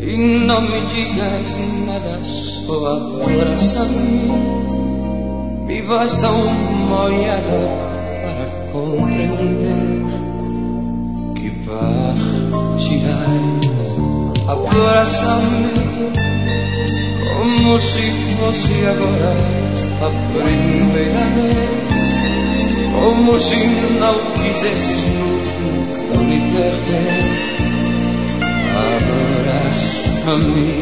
e não me digas nada, só abraça-me. Me basta uma olhada para compreender que partirás. Abraça-me como se fosse agora a primeira vez, como se não quisesses nunca me perder. Abraça-me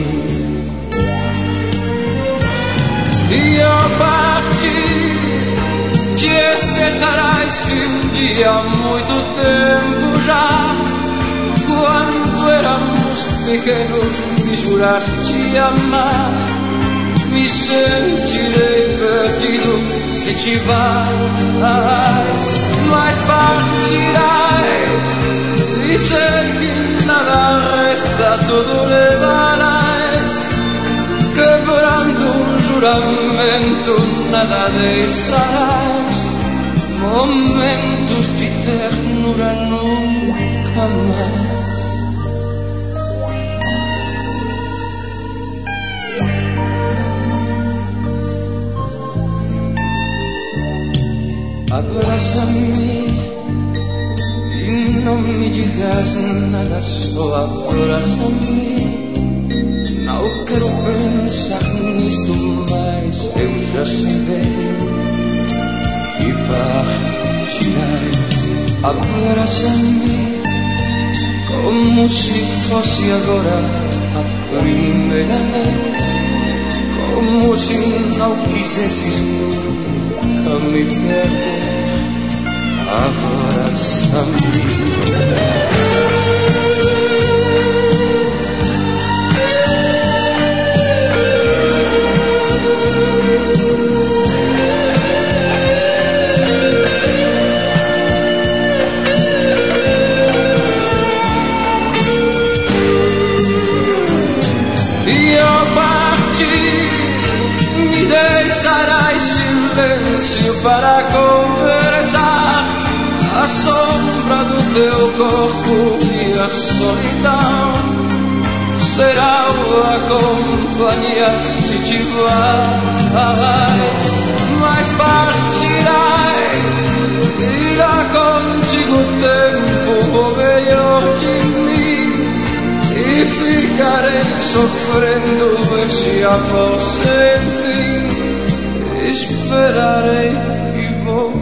e ao partir te esquecerás que um dia há muito tempo já, quando éramos pequenos, me juraste amar. Me sentirei perdido se te vais, mas partirás e sei que nada resta, tudo levarás. Quebrando um juramento, nada deixarás. Momentos de ternura nunca mais. Abraça-me e não me digas nada, só abraça-me. Não quero pensar nisto, mas eu já sei bem que partirás. Abraça-me como se fosse agora a primeira vez, como se não quisesses nunca me perder. Abraça-me. E ao partir me deixarás silêncio para conversar. A sombra do teu corpo e a solidão será a companhia se te vais, mas partirás. Irá contigo o tempo, o melhor de mim, e ficarei sofrendo este amor sem fim. Esperarei e vou